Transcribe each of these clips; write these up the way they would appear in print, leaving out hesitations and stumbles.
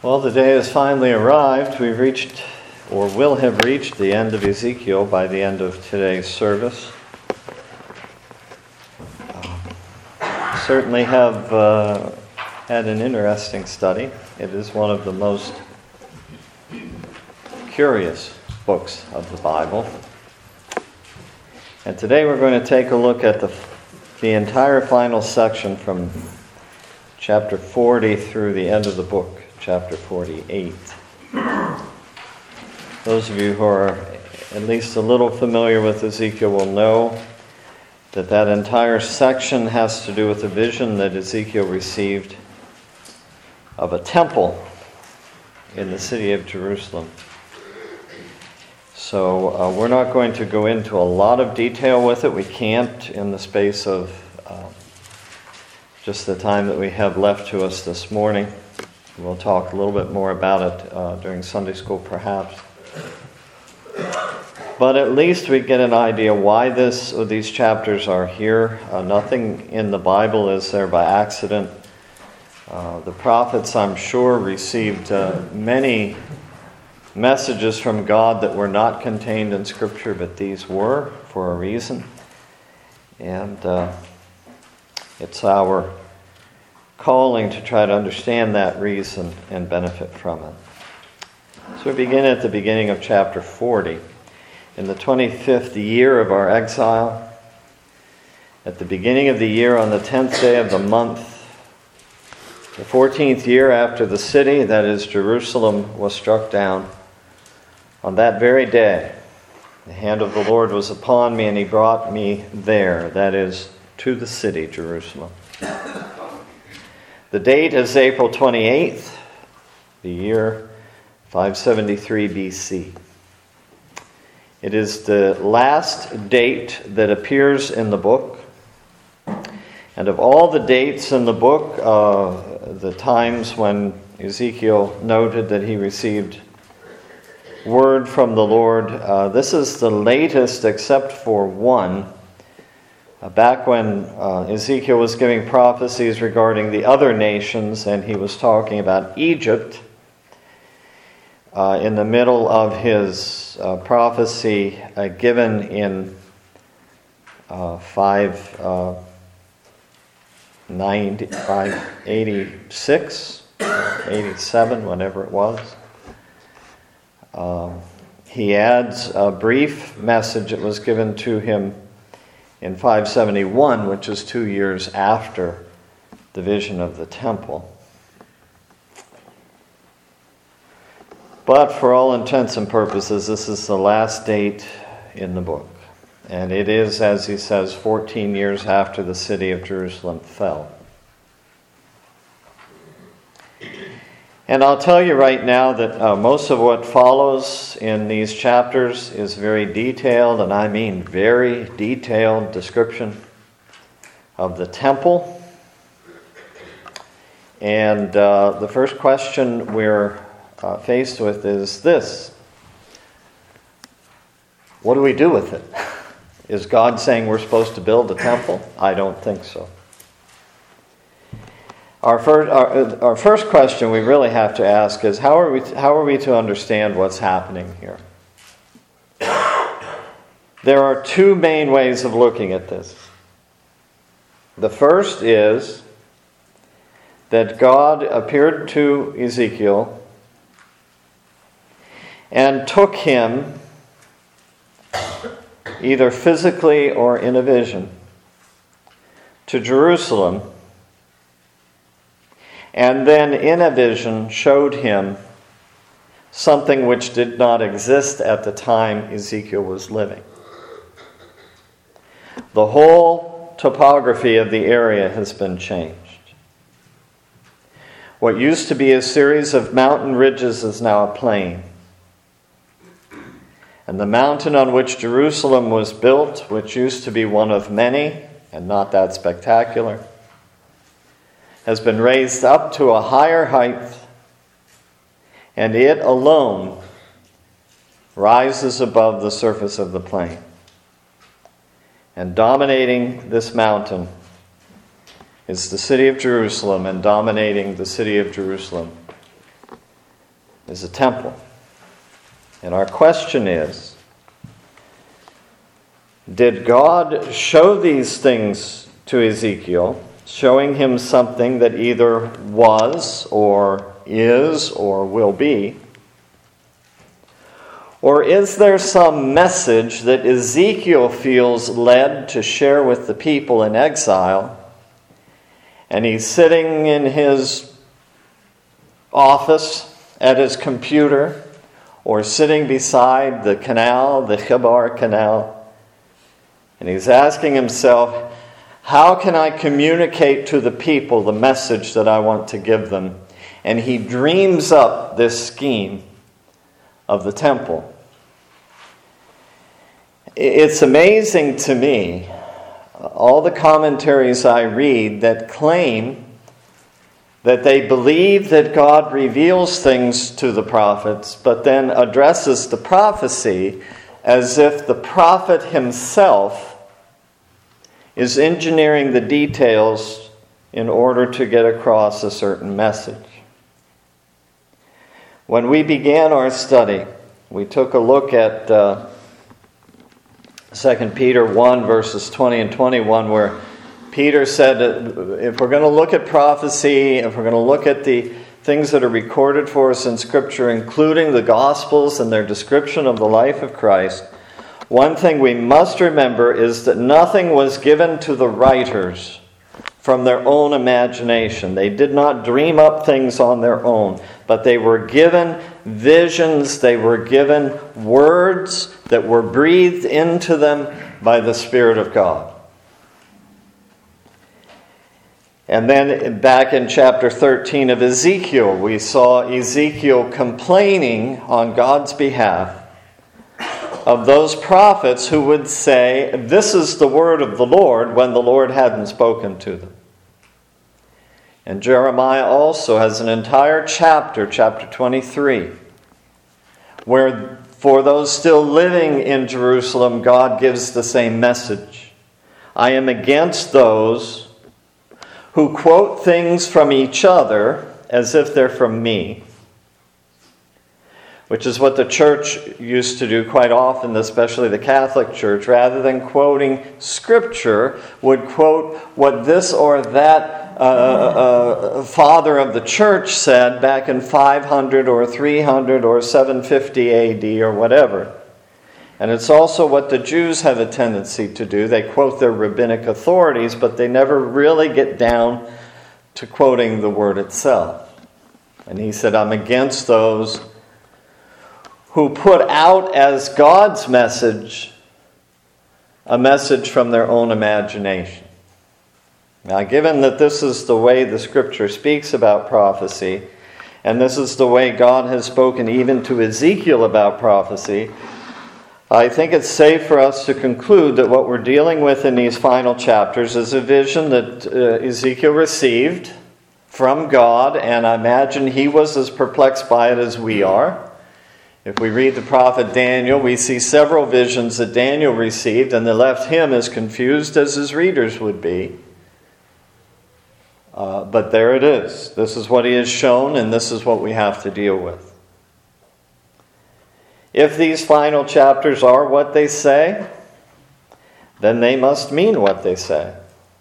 Well, the day has finally arrived. We've reached, or will have reached, the end of Ezekiel by the end of today's service. Certainly have had an interesting study. It is one of the most curious books of the Bible. And today we're going to take a look at the entire final section from chapter 40 through the end of the book. Chapter 48. Those of you who are at least a little familiar with Ezekiel will know that that entire section has to do with a vision that Ezekiel received of a temple in the city of Jerusalem. So we're not going to go into a lot of detail with it. We can't in the space of just the time that we have left to us this morning. We'll talk a little bit more about it during Sunday school, perhaps. But at least we get an idea why these chapters are here. Nothing in the Bible is there by accident. The prophets, I'm sure, received many messages from God that were not contained in Scripture, but these were for a reason. And it's our calling to try to understand that reason and benefit from it. So we begin at the beginning of chapter 40. In the 25th year of our exile, at the beginning of the year on the 10th day of the month, the 14th year after the city, that is Jerusalem, was struck down, on that very day, the hand of the Lord was upon me, and he brought me there, that is, to the city, Jerusalem. The date is April 28th, the year 573 BC. It is the last date that appears in the book. And of all the dates in the book, the times when Ezekiel noted that he received word from the Lord, this is the latest except for one. Back when Ezekiel was giving prophecies regarding the other nations, and he was talking about Egypt, in the middle of his prophecy given in 586, 87, whenever it was, he adds a brief message that was given to him in 571, which is 2 years after the vision of the temple. But for all intents and purposes, this is the last date in the book. And it is, as he says, 14 years after the city of Jerusalem fell. And I'll tell you right now that most of what follows in these chapters is very detailed, and I mean very detailed description of the temple. And the first question we're faced with is this: what do we do with it? Is God saying we're supposed to build a temple? I don't think so. Our first question we really have to ask is how are we to understand what's happening here? There are two main ways of looking at this. The first is that God appeared to Ezekiel and took him, either physically or in a vision, to Jerusalem, and then in a vision showed him something which did not exist at the time Ezekiel was living. The whole topography of the area has been changed. What used to be a series of mountain ridges is now a plain. And the mountain on which Jerusalem was built, which used to be one of many, and not that spectacular, has been raised up to a higher height, and it alone rises above the surface of the plain. And dominating this mountain is the city of Jerusalem, and dominating the city of Jerusalem is a temple. And our question is, did God show these things to Ezekiel, showing him something that either was or is or will be? Or is there some message that Ezekiel feels led to share with the people in exile, and he's sitting in his office at his computer, or sitting beside the canal, the Chebar Canal, and he's asking himself, how can I communicate to the people the message that I want to give them? And he dreams up this scheme of the temple. It's amazing to me, all the commentaries I read that claim that they believe that God reveals things to the prophets, but then addresses the prophecy as if the prophet himself is engineering the details in order to get across a certain message. When we began our study, we took a look at 2 Peter 1, verses 20 and 21, where Peter said that if we're going to look at prophecy, if we're going to look at the things that are recorded for us in Scripture, including the Gospels and their description of the life of Christ, one thing we must remember is that nothing was given to the writers from their own imagination. They did not dream up things on their own, but they were given visions, they were given words that were breathed into them by the Spirit of God. And then back in chapter 13 of Ezekiel, we saw Ezekiel complaining on God's behalf of those prophets who would say, this is the word of the Lord, when the Lord hadn't spoken to them. And Jeremiah also has an entire chapter, chapter 23, where for those still living in Jerusalem, God gives the same message. I am against those who quote things from each other as if they're from me, which is what the church used to do quite often, especially the Catholic Church. Rather than quoting Scripture, would quote what this or that father of the church said back in 500 or 300 or 750 AD or whatever. And it's also what the Jews have a tendency to do. They quote their rabbinic authorities, but they never really get down to quoting the word itself. And he said, I'm against those who put out as God's message a message from their own imagination. Now, given that this is the way the Scripture speaks about prophecy, and this is the way God has spoken even to Ezekiel about prophecy, I think it's safe for us to conclude that what we're dealing with in these final chapters is a vision that Ezekiel received from God, and I imagine he was as perplexed by it as we are. If we read the prophet Daniel, we see several visions that Daniel received, and they left him as confused as his readers would be. But there it is. This is what he has shown, and this is what we have to deal with. If these final chapters are what they say, then they must mean what they say.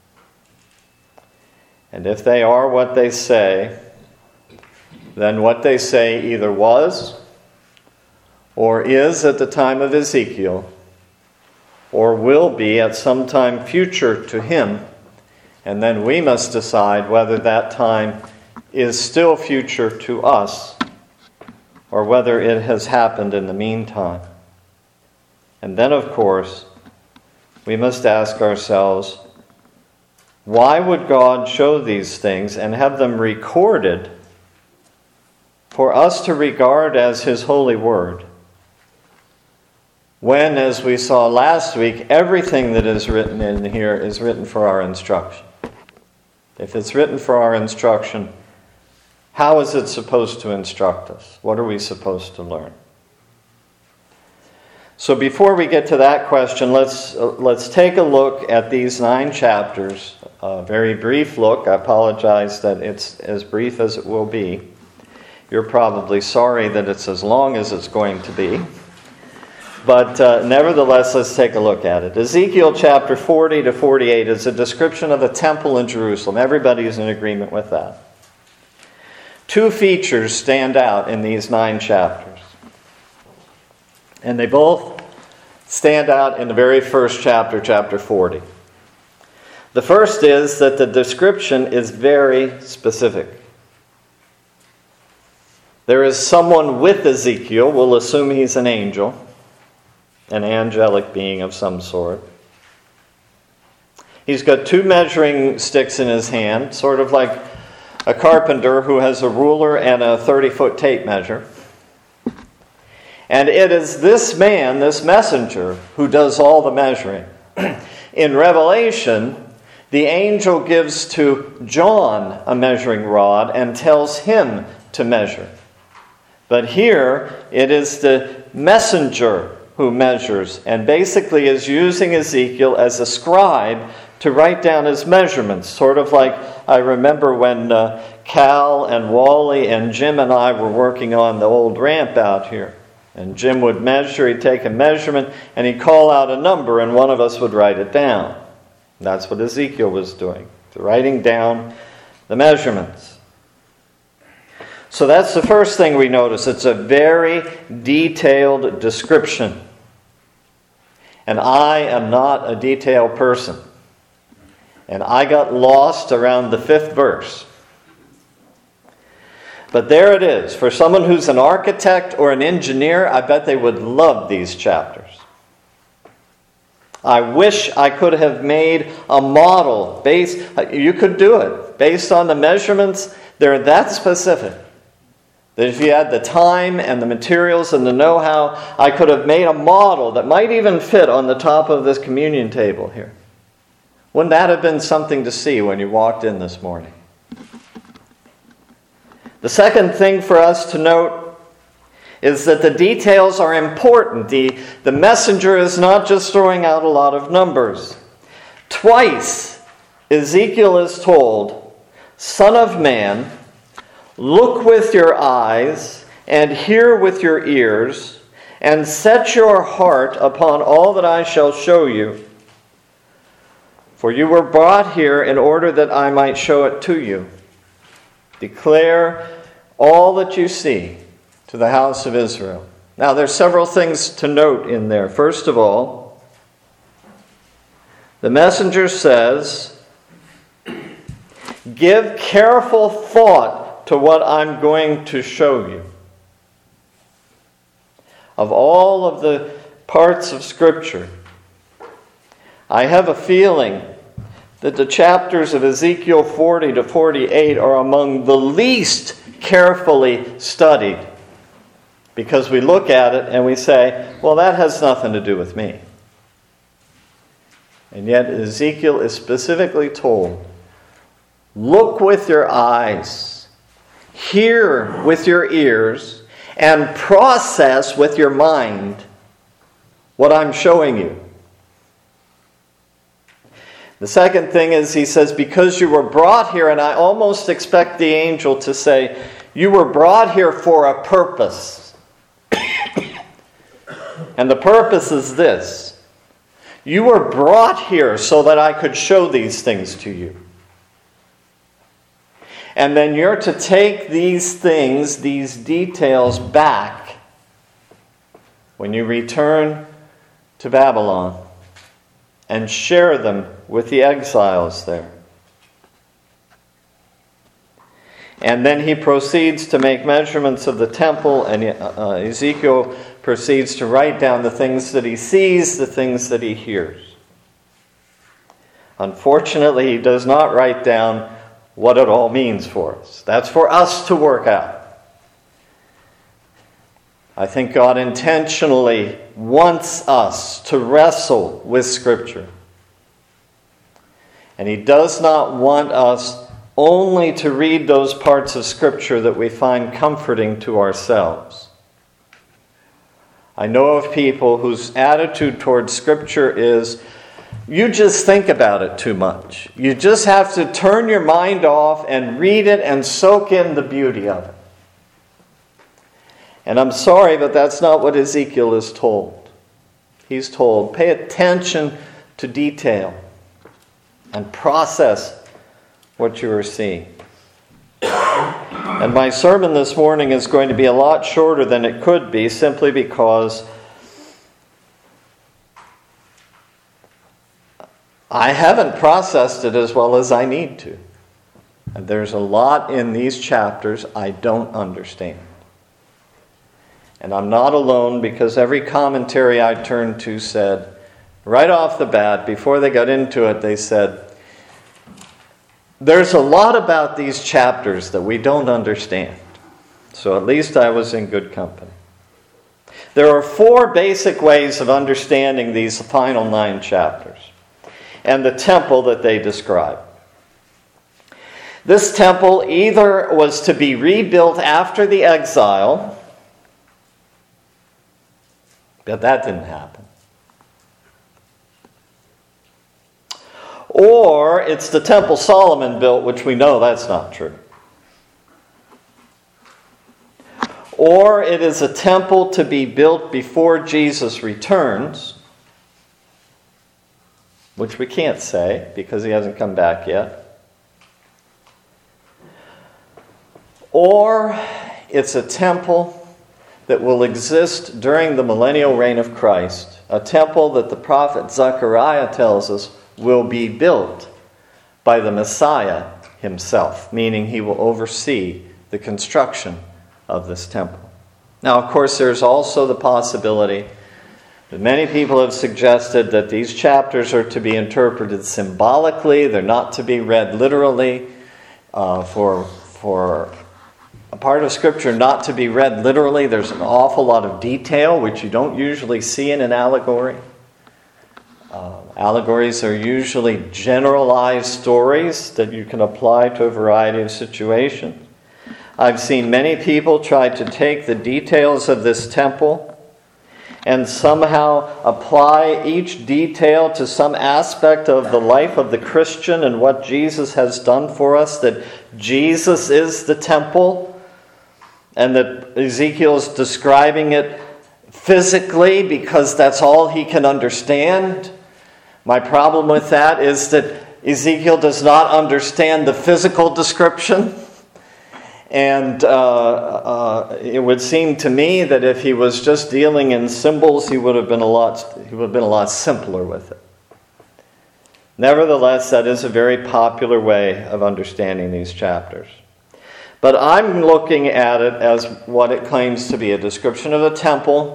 And if they are what they say, then what they say either was or is at the time of Ezekiel, or will be at some time future to him, and then we must decide whether that time is still future to us, or whether it has happened in the meantime. And then, of course, we must ask ourselves, why would God show these things and have them recorded for us to regard as His holy word, when, as we saw last week, everything that is written in here is written for our instruction? If it's written for our instruction, how is it supposed to instruct us? What are we supposed to learn? So before we get to that question, let's take a look at these 9 chapters. A very brief look. I apologize that it's as brief as it will be. You're probably sorry that it's as long as it's going to be. But nevertheless, let's take a look at it. Ezekiel chapter 40 to 48 is a description of the temple in Jerusalem. Everybody is in agreement with that. Two features stand out in these 9 chapters. And they both stand out in the very first chapter, chapter 40. The first is that the description is very specific. There is someone with Ezekiel. We'll assume he's an angel, an angelic being of some sort. He's got 2 measuring sticks in his hand, sort of like a carpenter who has a ruler and a 30-foot tape measure. And it is this man, this messenger, who does all the measuring. In Revelation, the angel gives to John a measuring rod and tells him to measure. But here, it is the messenger who measures and basically is using Ezekiel as a scribe to write down his measurements. Sort of like I remember when Cal and Wally and Jim and I were working on the old ramp out here. And Jim would measure, he'd take a measurement, and he'd call out a number, and one of us would write it down. That's what Ezekiel was doing, writing down the measurements. So that's the first thing we notice. It's a very detailed description. And I am not a detailed person. And I got lost around the 5th verse. But there it is. For someone who's an architect or an engineer, I bet they would love these chapters. I wish I could have made a model you could do it, based on the measurements. They're that specific. That if you had the time and the materials and the know-how, I could have made a model that might even fit on the top of this communion table here. Wouldn't that have been something to see when you walked in this morning? The second thing for us to note is that the details are important. The messenger is not just throwing out a lot of numbers. Twice, Ezekiel is told, "Son of man, look with your eyes and hear with your ears, and set your heart upon all that I shall show you. For you were brought here in order that I might show it to you. Declare all that you see to the house of Israel." Now, there's several things to note in there. First of all, the messenger says, "Give careful thought to what I'm going to show you." Of all of the parts of Scripture, I have a feeling that the chapters of Ezekiel 40 to 48 are among the least carefully studied, because we look at it and we say, well, that has nothing to do with me. And yet Ezekiel is specifically told, look with your eyes, hear with your ears, and process with your mind what I'm showing you. The second thing is, he says, because you were brought here, and I almost expect the angel to say, you were brought here for a purpose. And the purpose is this: you were brought here so that I could show these things to you. And then you're to take these things, these details back when you return to Babylon and share them with the exiles there. And then he proceeds to make measurements of the temple, and Ezekiel proceeds to write down the things that he sees, the things that he hears. Unfortunately, he does not write down what it all means for us. That's for us to work out. I think God intentionally wants us to wrestle with Scripture. And He does not want us only to read those parts of Scripture that we find comforting to ourselves. I know of people whose attitude towards Scripture is, you just think about it too much. You just have to turn your mind off and read it and soak in the beauty of it. And I'm sorry, but that's not what Ezekiel is told. He's told, pay attention to detail and process what you are seeing. And my sermon this morning is going to be a lot shorter than it could be, simply because I haven't processed it as well as I need to. And there's a lot in these chapters I don't understand. And I'm not alone, because every commentary I turned to said, right off the bat, before they got into it, they said, there's a lot about these chapters that we don't understand. So at least I was in good company. There are 4 basic ways of understanding these final 9 chapters and the temple that they describe. This temple either was to be rebuilt after the exile, but that didn't happen. Or it's the temple Solomon built, which we know that's not true. Or it is a temple to be built before Jesus returns, which we can't say because he hasn't come back yet. Or it's a temple that will exist during the millennial reign of Christ, a temple that the prophet Zechariah tells us will be built by the Messiah himself, meaning he will oversee the construction of this temple. Now, of course, there's also the possibility that many people have suggested that these chapters are to be interpreted symbolically. They're not to be read literally. For a part of Scripture not to be read literally, there's an awful lot of detail which you don't usually see in an allegory. Allegories are usually generalized stories that you can apply to a variety of situations. I've seen many people try to take the details of this temple and somehow apply each detail to some aspect of the life of the Christian and what Jesus has done for us, that Jesus is the temple, and that Ezekiel is describing it physically because that's all he can understand. My problem with that is that Ezekiel does not understand the physical description. And it would seem to me that if he was just dealing in symbols, he would have been a lot simpler with it. Nevertheless, that is a very popular way of understanding these chapters. But I'm looking at it as what it claims to be, a description of a temple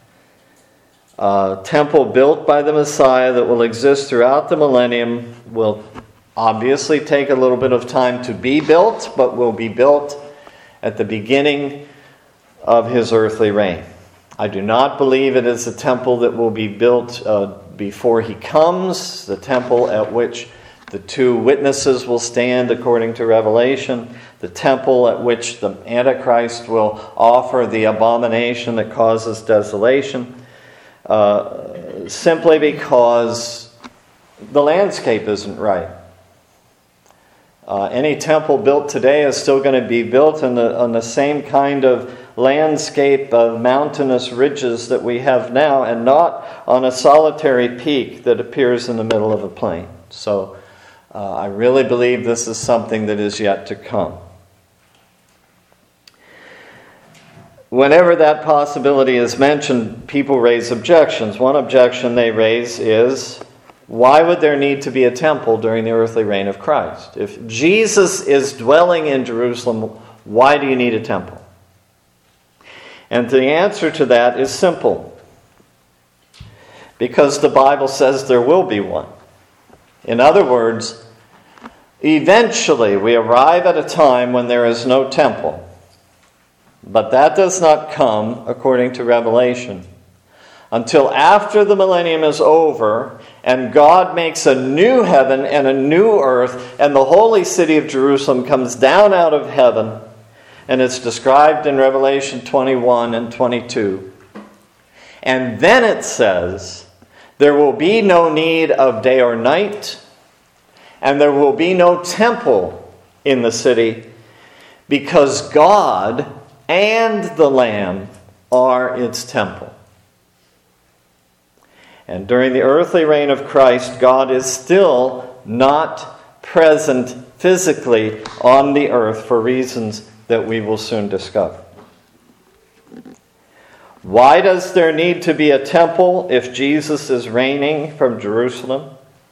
built by the Messiah that will exist throughout the millennium, will obviously take a little bit of time to be built, but will be built at the beginning of his earthly reign. I do not believe it is a temple that will be built before he comes, the temple at which the 2 witnesses will stand according to Revelation, the temple at which the Antichrist will offer the abomination that causes desolation, simply because the landscape isn't right. Any temple built today is still going to be built on the same kind of landscape of mountainous ridges that we have now, and not on a solitary peak that appears in the middle of a plain. So I really believe this is something that is yet to come. Whenever that possibility is mentioned, people raise objections. One objection they raise is, why would there need to be a temple during the earthly reign of Christ? If Jesus is dwelling in Jerusalem, why do you need a temple? And the answer to that is simple. Because the Bible says there will be one. In other words, eventually we arrive at a time when there is no temple. But that does not come, according to Revelation, until after the millennium is over and God makes a new heaven and a new earth, and the holy city of Jerusalem comes down out of heaven, and it's described in Revelation 21 and 22. And then it says, there will be no need of day or night, and there will be no temple in the city, because God and the Lamb are its temple. And during the earthly reign of Christ, God is still not present physically on the earth for reasons that we will soon discover. Why does there need to be a temple if Jesus is reigning from Jerusalem?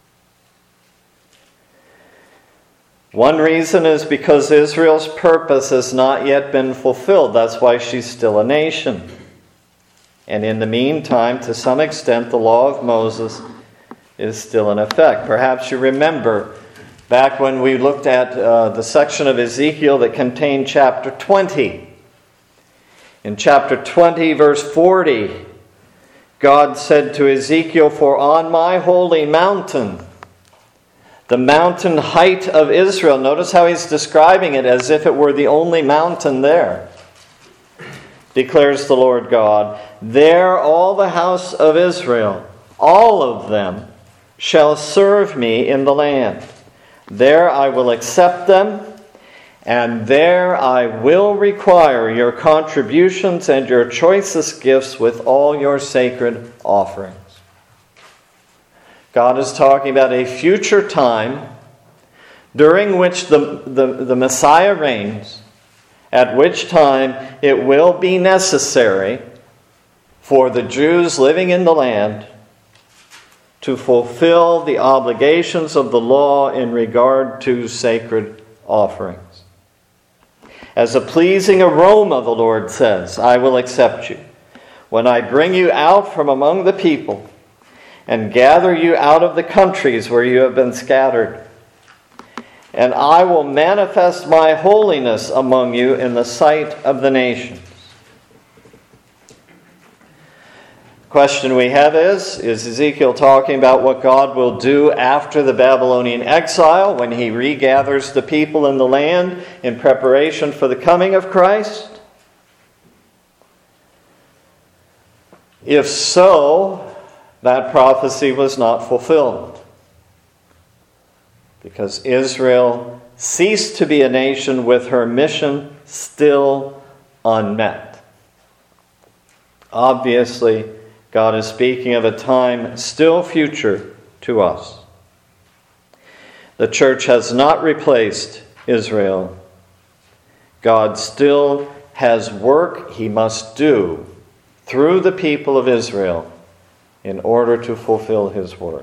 One reason is because Israel's purpose has not yet been fulfilled. That's why she's still a nation. And in the meantime, to some extent, the law of Moses is still in effect. Perhaps you remember back when we looked at the section of Ezekiel that contained chapter 20. In chapter 20, verse 40, God said to Ezekiel, "For on my holy mountain, the mountain height of Israel," notice how he's describing it as if it were the only mountain there, declares the Lord God, "there all the house of Israel, all of them, shall serve me in the land. There I will accept them, and there I will require your contributions and your choicest gifts with all your sacred offerings." God is talking about a future time during which the Messiah reigns, at which time it will be necessary for the Jews living in the land to fulfill the obligations of the law in regard to sacred offerings. As a pleasing aroma, the Lord says, "I will accept you when I bring you out from among the people and gather you out of the countries where you have been scattered. And I will manifest my holiness among you in the sight of the nations." The question we have is Ezekiel talking about what God will do after the Babylonian exile when he regathers the people in the land in preparation for the coming of Christ? If so, that prophecy was not fulfilled, because Israel ceased to be a nation with her mission still unmet. Obviously, God is speaking of a time still future to us. The church has not replaced Israel. God still has work he must do through the people of Israel in order to fulfill his word.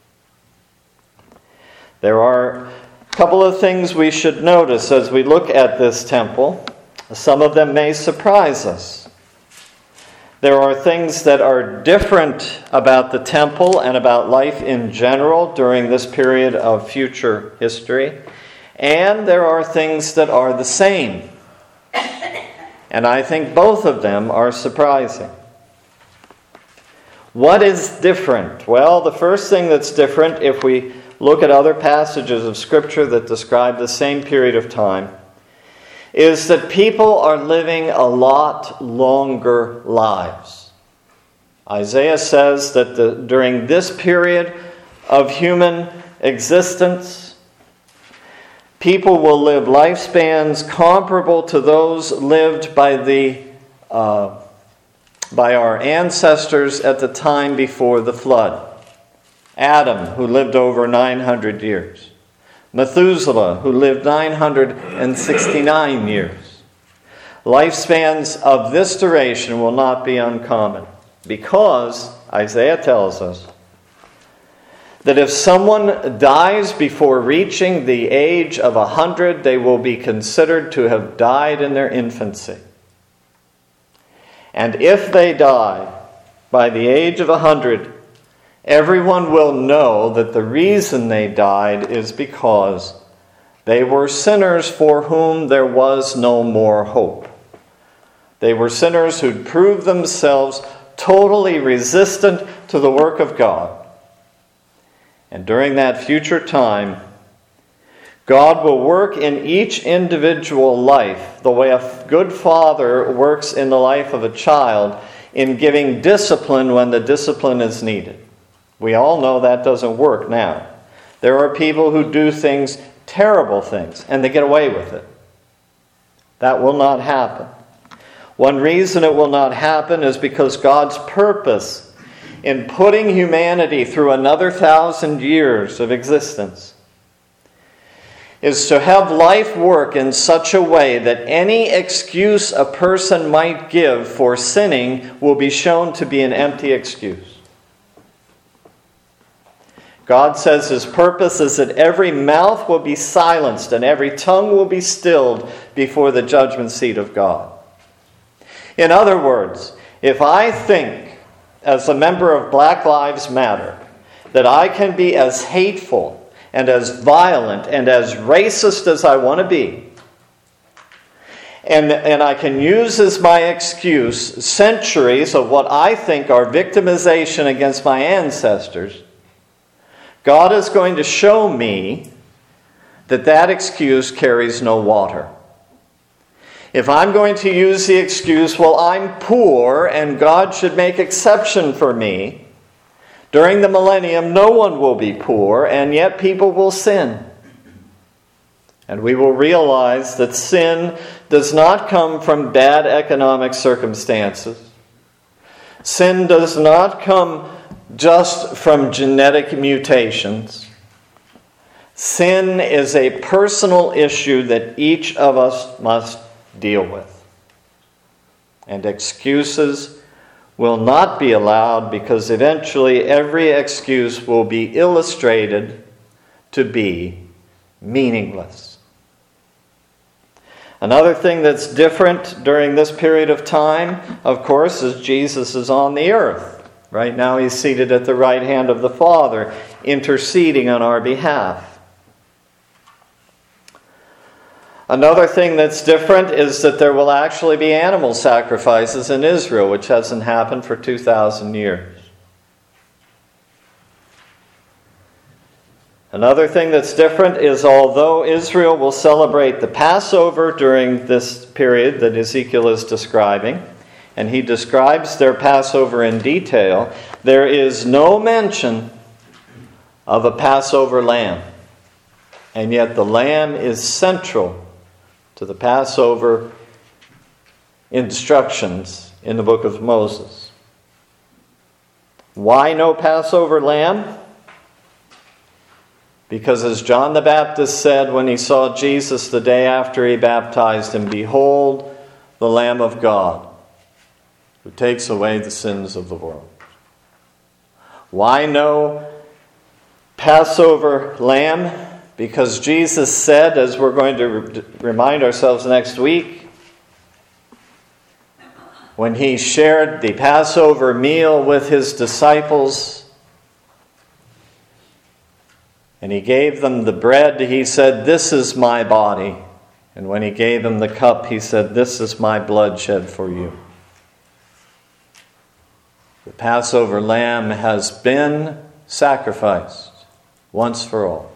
There are a couple of things we should notice as we look at this temple. Some of them may surprise us. There are things that are different about the temple and about life in general during this period of future history. And there are things that are the same. And I think both of them are surprising. What is different? Well, the first thing that's different, if we look at other passages of Scripture that describe the same period of time, is that people are living a lot longer lives. Isaiah says that during this period of human existence, people will live lifespans comparable to those lived by our ancestors at the time before the flood. Adam, who lived over 900 years. Methuselah, who lived 969 years. Lifespans of this duration will not be uncommon, because Isaiah tells us that if someone dies before reaching the age of 100, they will be considered to have died in their infancy. And if they die by the age of 100, everyone will know that the reason they died is because they were sinners for whom there was no more hope. They were sinners who'd proved themselves totally resistant to the work of God. And during that future time, God will work in each individual life the way a good father works in the life of a child in giving discipline when the discipline is needed. We all know that doesn't work now. There are people who do things, terrible things, and they get away with it. That will not happen. One reason it will not happen is because God's purpose in putting humanity through another 1,000 years of existence is to have life work in such a way that any excuse a person might give for sinning will be shown to be an empty excuse. God says His purpose is that every mouth will be silenced and every tongue will be stilled before the judgment seat of God. In other words, if I think, as a member of Black Lives Matter, that I can be as hateful and as violent and as racist as I want to be, and I can use as my excuse centuries of what I think are victimization against my ancestors, God is going to show me that that excuse carries no water. If I'm going to use the excuse, well, I'm poor and God should make exception for me, during the millennium no one will be poor, and yet people will sin. And we will realize that sin does not come from bad economic circumstances. Sin does not come just from genetic mutations. Sin is a personal issue that each of us must deal with. And excuses will not be allowed, because eventually every excuse will be illustrated to be meaningless. Another thing that's different during this period of time, of course, is Jesus is on the earth. Right now He's seated at the right hand of the Father, interceding on our behalf. Another thing that's different is that there will actually be animal sacrifices in Israel, which hasn't happened for 2,000 years. Another thing that's different is, although Israel will celebrate the Passover during this period that Ezekiel is describing, and he describes their Passover in detail, there is no mention of a Passover lamb. And yet the lamb is central to the Passover instructions in the book of Moses. Why no Passover lamb? Because as John the Baptist said when he saw Jesus the day after he baptized him, "Behold, the Lamb of God, who takes away the sins of the world." Why no Passover lamb? Because Jesus said, as we're going to remind ourselves next week, when He shared the Passover meal with His disciples, and He gave them the bread, He said, "This is my body." And when He gave them the cup, He said, "This is my blood shed for you." The Passover lamb has been sacrificed once for all.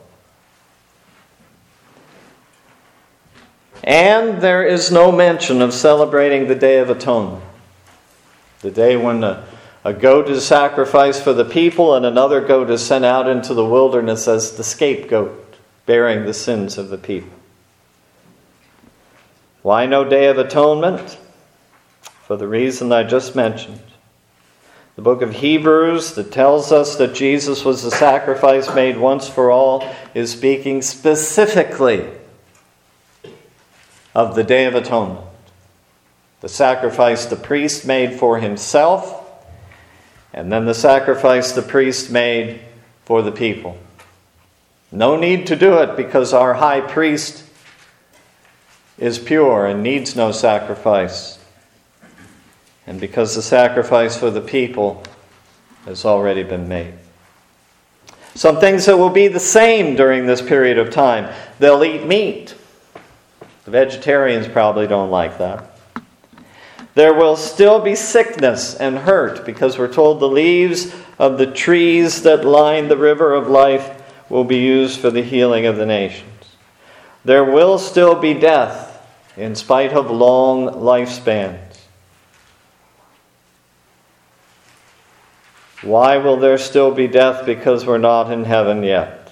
And there is no mention of celebrating the Day of Atonement, the day when a goat is sacrificed for the people and another goat is sent out into the wilderness as the scapegoat, bearing the sins of the people. Why no Day of Atonement? For the reason I just mentioned. The book of Hebrews that tells us that Jesus was the sacrifice made once for all is speaking specifically of the Day of Atonement. The sacrifice the priest made for himself, and then the sacrifice the priest made for the people. No need to do it because our high priest is pure and needs no sacrifice. And because the sacrifice for the people has already been made. Some things that will be the same during this period of time. They'll eat meat. The vegetarians probably don't like that. There will still be sickness and hurt, because we're told the leaves of the trees that line the river of life will be used for the healing of the nations. There will still be death in spite of long lifespans. Why will there still be death? Because we're not in heaven yet.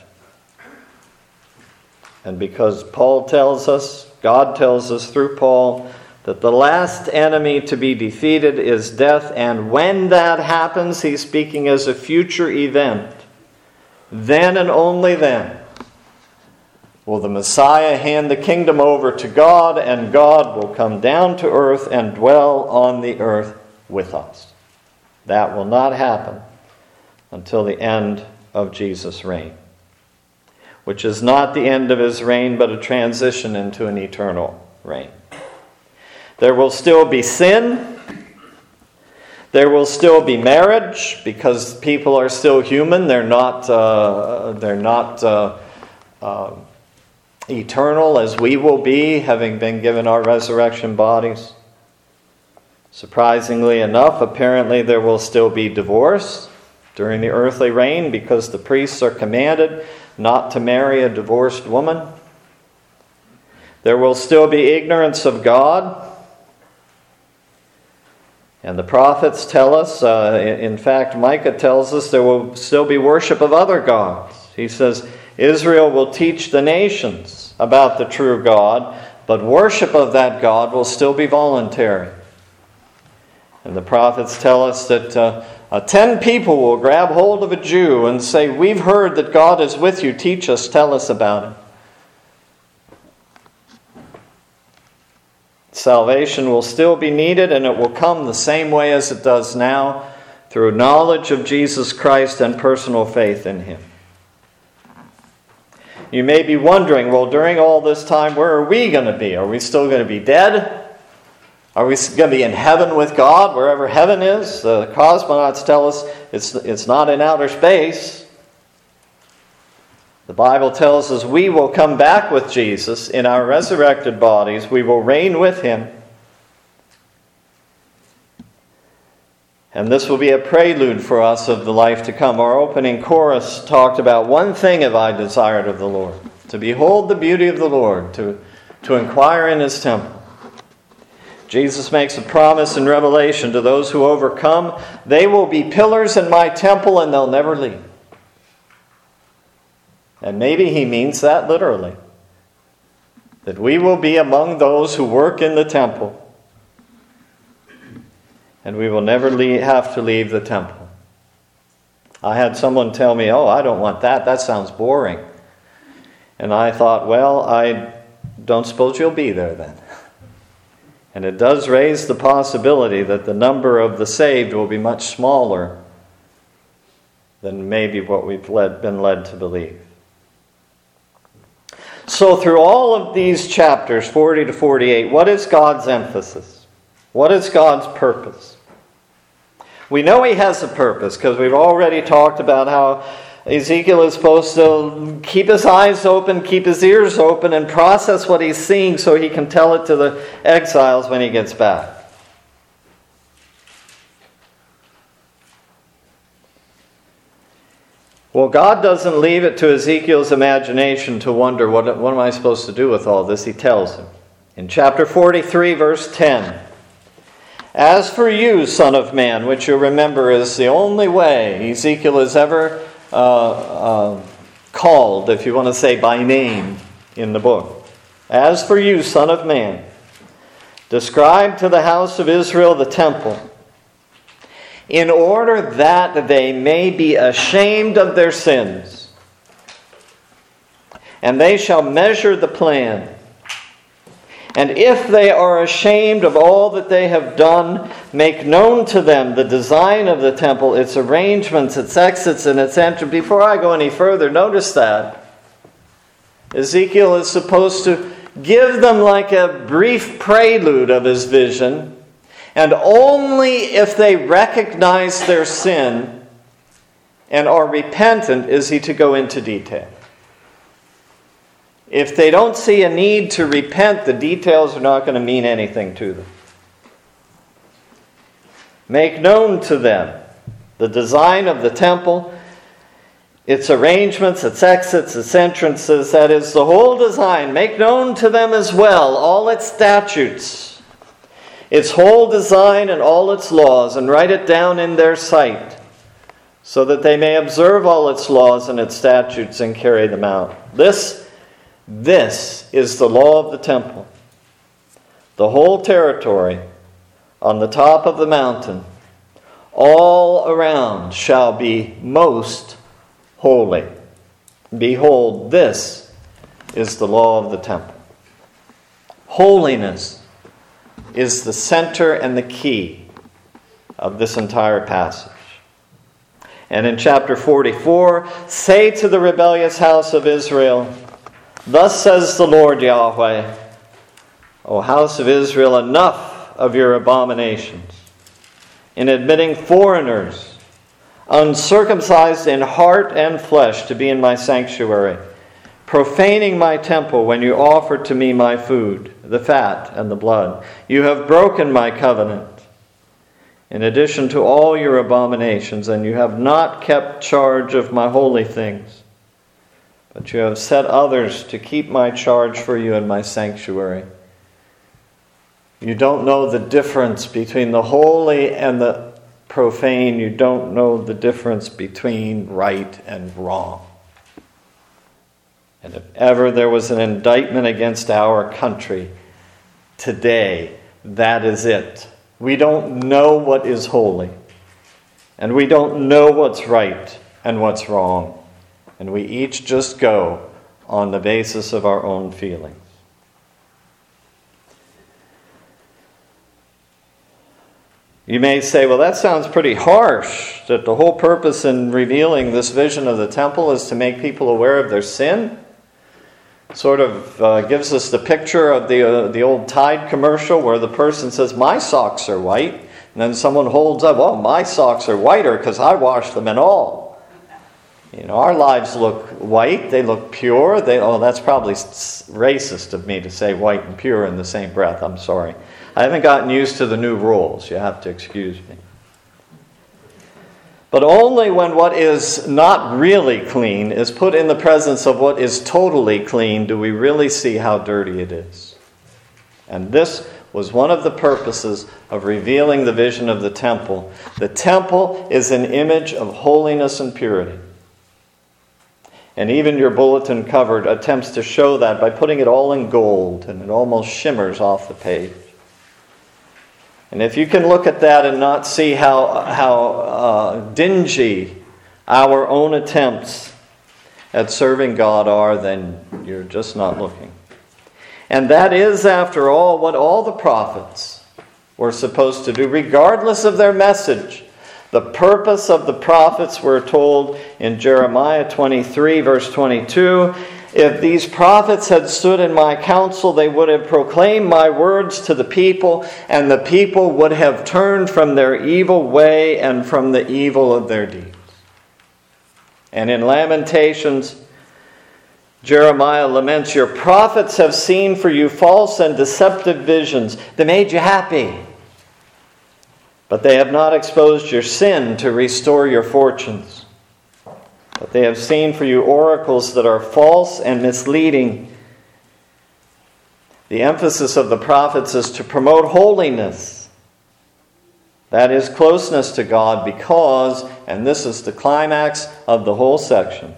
And because Paul tells us, God tells us through Paul, that the last enemy to be defeated is death, and when that happens, he's speaking as a future event. Then and only then will the Messiah hand the kingdom over to God, and God will come down to earth and dwell on the earth with us. That will not happen until the end of Jesus' reign, which is not the end of his reign, but a transition into an eternal reign. There will still be sin. There will still be marriage, because people are still human. They're not eternal as we will be, having been given our resurrection bodies. Surprisingly enough, apparently there will still be divorce during the earthly reign, because the priests are commanded not to marry a divorced woman. There will still be ignorance of God. And the prophets tell us, in fact, Micah tells us there will still be worship of other gods. He says, Israel will teach the nations about the true God, but worship of that God will still be voluntary. And the prophets tell us that 10 people will grab hold of a Jew and say, "We've heard that God is with you. Teach us, tell us about him." Salvation will still be needed, and it will come the same way as it does now, through knowledge of Jesus Christ and personal faith in him. You may be wondering, well, during all this time, where are we going to be? Are we still going to be dead? Are we going to be in heaven with God, wherever heaven is? The cosmonauts tell us it's not in outer space. The Bible tells us we will come back with Jesus in our resurrected bodies. We will reign with him. And this will be a prelude for us of the life to come. Our opening chorus talked about, "One thing have I desired of the Lord, to behold the beauty of the Lord, to inquire in his temple." Jesus makes a promise in Revelation to those who overcome. They will be pillars in my temple, and they'll never leave. And maybe he means that literally, that we will be among those who work in the temple, and we will never have to leave the temple. I had someone tell me, "Oh, I don't want that. That sounds boring." And I thought, well, I don't suppose you'll be there then. And it does raise the possibility that the number of the saved will be much smaller than maybe what we've been led to believe. So through all of these chapters, 40 to 48, what is God's emphasis? What is God's purpose? We know he has a purpose because we've already talked about how Ezekiel is supposed to keep his eyes open, keep his ears open, and process what he's seeing so he can tell it to the exiles when he gets back. Well, God doesn't leave it to Ezekiel's imagination to wonder, what am I supposed to do with all this? He tells him. In chapter 43, verse 10, "As for you, son of man," which you'll remember is the only way Ezekiel is ever called, if you want to say by name, in the book. "As for you, son of man, describe to the house of Israel the temple, in order that they may be ashamed of their sins. And they shall measure the plan. And if they are ashamed of all that they have done, make known to them the design of the temple, its arrangements, its exits, and its entrance." Before I go any further, notice that Ezekiel is supposed to give them like a brief prelude of his vision. And only if they recognize their sin and are repentant is he to go into detail. If they don't see a need to repent, the details are not going to mean anything to them. "Make known to them the design of the temple, its arrangements, its exits, its entrances," that is, the whole design. "Make known to them as well all its statutes, its whole design and all its laws, and write it down in their sight, so that they may observe all its laws and its statutes and carry them out. This is the law of the temple. the whole territory on the top of the mountain, all around shall be most holy. Behold, this is the law of the temple. Holiness is the center and the key of this entire passage. And in chapter 44, say to the rebellious house of Israel, thus says the Lord Yahweh, O house of Israel, enough of your abominations, in admitting foreigners, uncircumcised in heart and flesh, to be in my sanctuary, profaning my temple when you offer to me my food, the fat and the blood. You have broken my covenant, in addition to all your abominations, and you have not kept charge of my holy things, but you have set others to keep my charge for you in my sanctuary. You don't know the difference between the holy and the profane. You don't know the difference between right and wrong. And if ever there was an indictment against our country, today, that is it. We don't know what is holy, and we don't know what's right and what's wrong, and we each just go on the basis of our own feelings. You may say, well, that sounds pretty harsh, that the whole purpose in revealing this vision of the temple is to make people aware of their sin. Sort of gives us the picture of the old Tide commercial where the person says, my socks are white. And then someone holds up, well, my socks are whiter because I wash them and all. You know, our lives look white. They look pure. That's probably racist of me to say white and pure in the same breath. I'm sorry. I haven't gotten used to the new rules. You have to excuse me. But only when what is not really clean is put in the presence of what is totally clean do we really see how dirty it is. And this was one of the purposes of revealing the vision of the temple. The temple is an image of holiness and purity. And even your bulletin cover attempts to show that by putting it all in gold, and it almost shimmers off the page. And if you can look at that and not see how dingy our own attempts at serving God are, then you're just not looking. And that is, after all, what all the prophets were supposed to do, regardless of their message. The purpose of the prophets, we're told in Jeremiah 23, verse 22, if these prophets had stood in my counsel, they would have proclaimed my words to the people, and the people would have turned from their evil way and from the evil of their deeds. And in Lamentations, Jeremiah laments, your prophets have seen for you false and deceptive visions. They made you happy, but they have not exposed your sin to restore your fortunes. But they have seen for you oracles that are false and misleading. The emphasis of the prophets is to promote holiness. That is closeness to God because, and this is the climax of the whole section,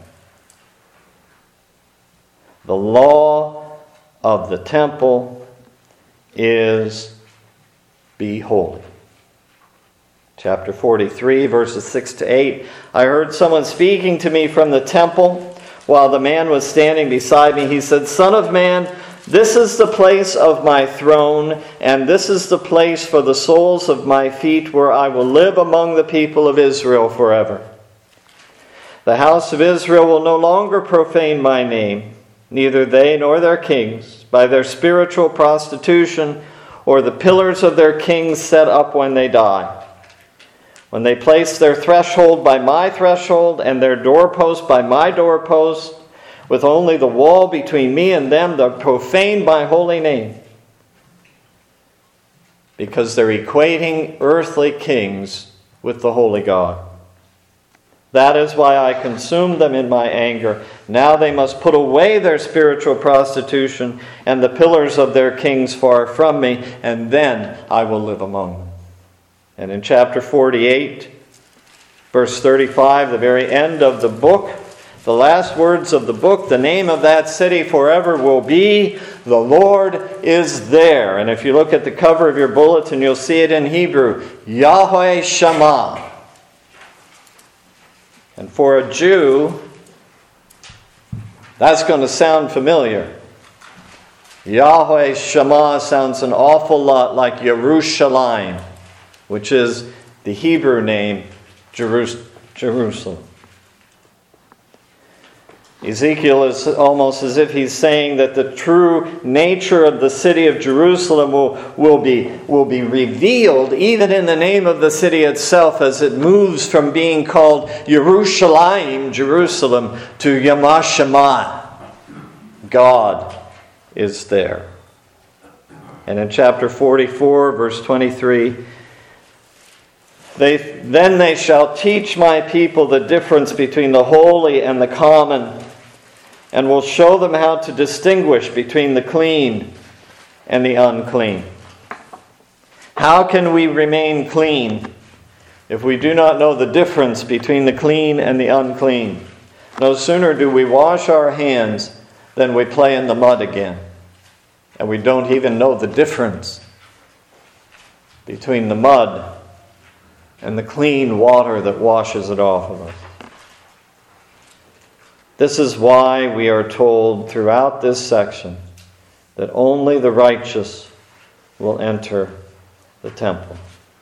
the law of the temple is be holy. Chapter 43, verses 6 to 8. I heard someone speaking to me from the temple while the man was standing beside me. He said, Son of man, this is the place of my throne, and this is the place for the soles of my feet, where I will live among the people of Israel forever. The house of Israel will no longer profane my name, neither they nor their kings, by their spiritual prostitution or the pillars of their kings set up when they die. When they place their threshold by my threshold and their doorpost by my doorpost, with only the wall between me and them, they profane my holy name. Because they're equating earthly kings with the holy God. That is why I consumed them in my anger. Now they must put away their spiritual prostitution and the pillars of their kings far from me, and then I will live among them. And in chapter 48, verse 35, the very end of the book, The last words of the book, the name of that city forever will be, "The Lord is there." And if you look at the cover of your bulletin, you'll see it in Hebrew, Yahweh Shammah. And for a Jew, that's going to sound familiar. Yahweh Shammah sounds an awful lot like Yerushalayim, which is the Hebrew name Jerusalem. Ezekiel is almost as if he's saying that the true nature of the city of Jerusalem will be revealed even in the name of the city itself, as it moves from being called Yerushalayim, Jerusalem, to Yamah Shemah. God is there. And in chapter 44, verse 23, Then they shall teach my people the difference between the holy and the common, and will show them how to distinguish between the clean and the unclean. How can we remain clean if we do not know the difference between the clean and the unclean? No sooner do we wash our hands than we play in the mud again, and we don't even know the difference between the mud and the clean water that washes it off of us. This is why we are told throughout this section that only the righteous will enter the temple.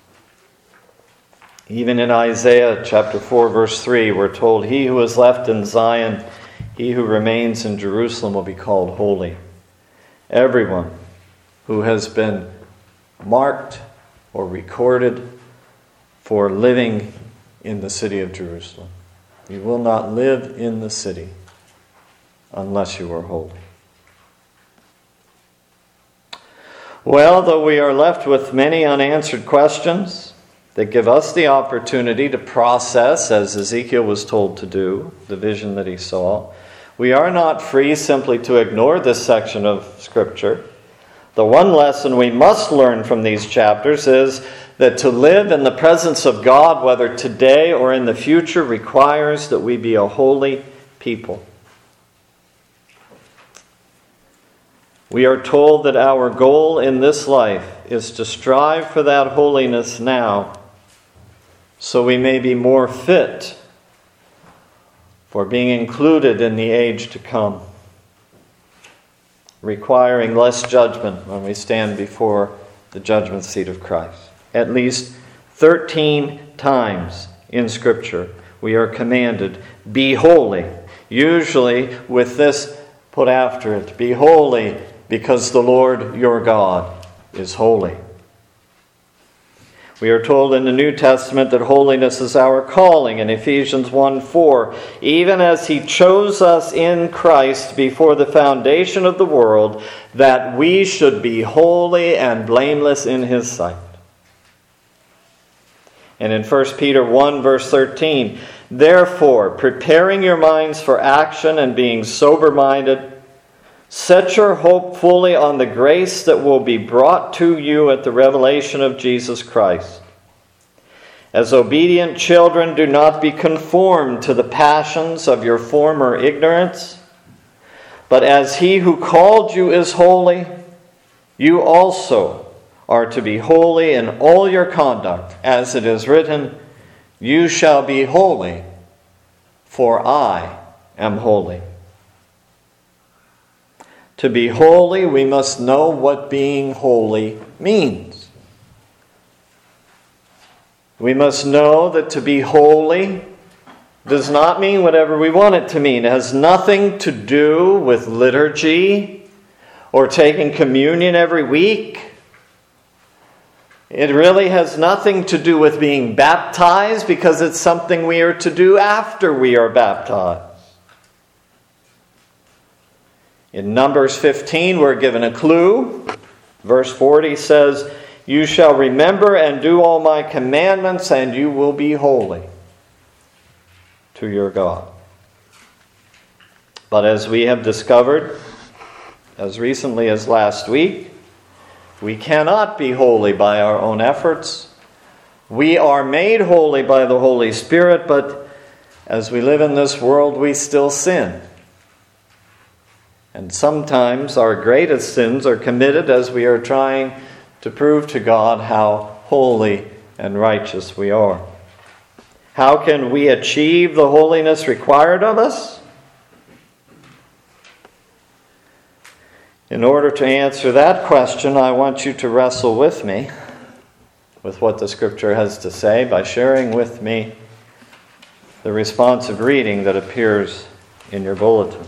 Even in Isaiah chapter 4, verse 3, we're told, "He who is left in Zion, he who remains in Jerusalem will be called holy." Everyone who has been marked or recorded for living in the city of Jerusalem. You will not live in the city unless you are holy. Well, though we are left with many unanswered questions that give us the opportunity to process, as Ezekiel was told to do, the vision that he saw, we are not free simply to ignore this section of Scripture. The one lesson we must learn from these chapters is that to live in the presence of God, whether today or in the future, requires that we be a holy people. We are told that our goal in this life is to strive for that holiness now, so we may be more fit for being included in the age to come, requiring less judgment when we stand before the judgment seat of Christ. At least 13 times in Scripture we are commanded, "Be holy," usually with this put after it, "Be holy because the Lord your God is holy." We are told in the New Testament that holiness is our calling in Ephesians 1:4. "Even as He chose us in Christ before the foundation of the world, that we should be holy and blameless in His sight." And in 1 Peter 1, verse 13, "Therefore, preparing your minds for action and being sober-minded, set your hope fully on the grace that will be brought to you at the revelation of Jesus Christ. As obedient children, do not be conformed to the passions of your former ignorance, but as He who called you is holy, you also are to be holy in all your conduct, as it is written, 'You shall be holy, for I am holy.'" To be holy, we must know what being holy means. We must know that to be holy does not mean whatever we want it to mean. It has nothing to do with liturgy or taking communion every week. It really has nothing to do with being baptized, because it's something we are to do after we are baptized. In Numbers 15, we're given a clue. Verse 40 says, "You shall remember and do all my commandments, and you will be holy to your God." But as we have discovered, as recently as last week, we cannot be holy by our own efforts. We are made holy by the Holy Spirit, but as we live in this world, we still sin. And sometimes our greatest sins are committed as we are trying to prove to God how holy and righteous we are. How can we achieve the holiness required of us? In order to answer that question, I want you to wrestle with me with what the Scripture has to say by sharing with me the responsive reading that appears in your bulletin.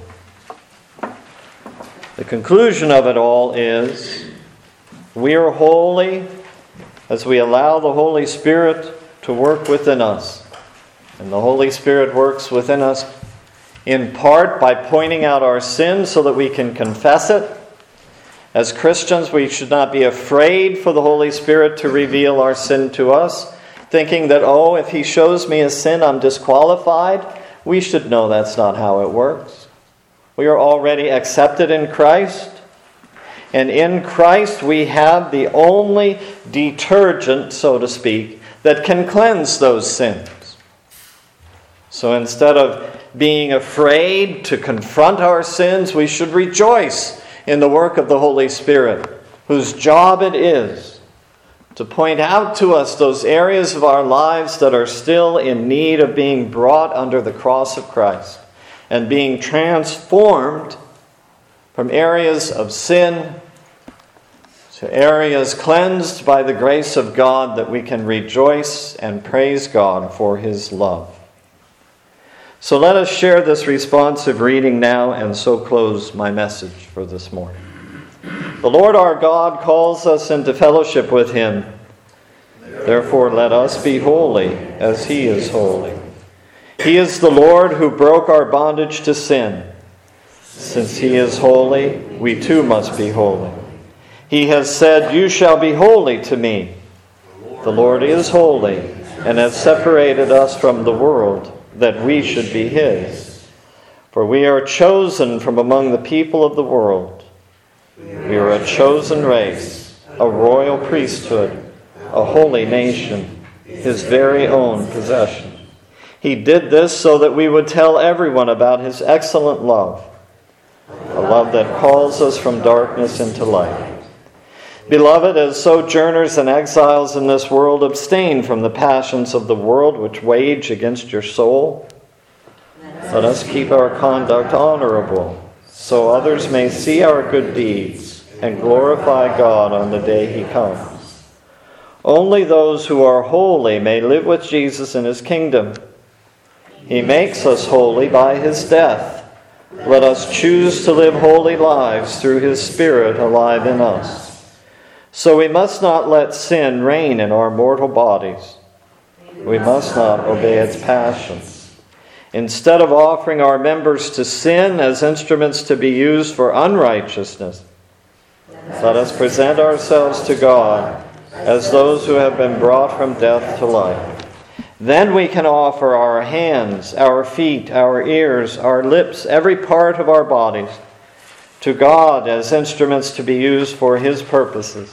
The conclusion of it all is, we are holy as we allow the Holy Spirit to work within us. And the Holy Spirit works within us in part by pointing out our sin so that we can confess it. As Christians, we should not be afraid for the Holy Spirit to reveal our sin to us, thinking that, if He shows me a sin, I'm disqualified. We should know that's not how it works. We are already accepted in Christ. And in Christ, we have the only detergent, so to speak, that can cleanse those sins. So instead of being afraid to confront our sins, we should rejoice in the work of the Holy Spirit, whose job it is to point out to us those areas of our lives that are still in need of being brought under the cross of Christ and being transformed from areas of sin to areas cleansed by the grace of God, that we can rejoice and praise God for His love. So let us share this responsive reading now and so close my message for this morning. The Lord our God calls us into fellowship with Him. Therefore let us be holy as He is holy. He is the Lord who broke our bondage to sin. Since He is holy, we too must be holy. He has said, "You shall be holy to me." The Lord is holy and has separated us from the world, that we should be His. For we are chosen from among the people of the world. We are a chosen race, a royal priesthood, a holy nation, His very own possession. He did this so that we would tell everyone about His excellent love, a love that calls us from darkness into light. Beloved, as sojourners and exiles in this world, abstain from the passions of the world which wage against your soul. Let us keep our conduct honorable, so others may see our good deeds and glorify God on the day He comes. Only those who are holy may live with Jesus in His kingdom. He makes us holy by His death. Let us choose to live holy lives through His Spirit alive in us. So we must not let sin reign in our mortal bodies. We must not obey its passions. Instead of offering our members to sin as instruments to be used for unrighteousness, let us present ourselves to God as those who have been brought from death to life. Then we can offer our hands, our feet, our ears, our lips, every part of our bodies to God as instruments to be used for His purposes.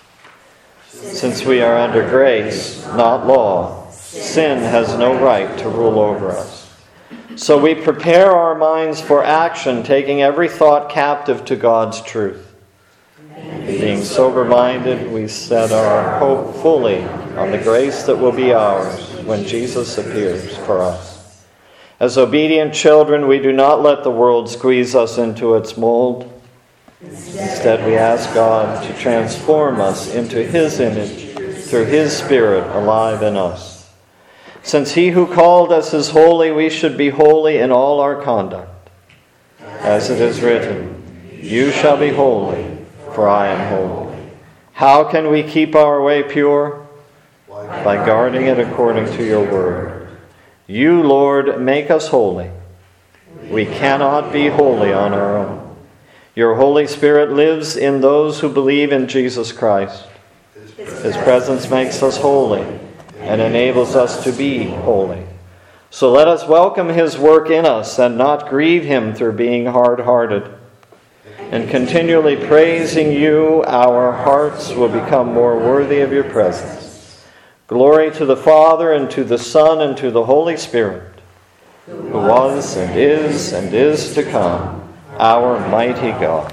Since we are under grace, not law, sin has no right to rule over us. So we prepare our minds for action, taking every thought captive to God's truth. Being sober-minded, we set our hope fully on the grace that will be ours when Jesus appears for us. As obedient children, we do not let the world squeeze us into its mold. Instead, we ask God to transform us into His image through His Spirit alive in us. Since He who called us is holy, we should be holy in all our conduct. As it is written, "You shall be holy, for I am holy." How can we keep our way pure? By guarding it according to your word. You, Lord, make us holy. We cannot be holy on our own. Your Holy Spirit lives in those who believe in Jesus Christ. His presence makes us holy and enables us to be holy. So let us welcome His work in us and not grieve Him through being hard-hearted. And continually praising you, our hearts will become more worthy of your presence. Glory to the Father, and to the Son, and to the Holy Spirit, who was and is to come, our mighty God.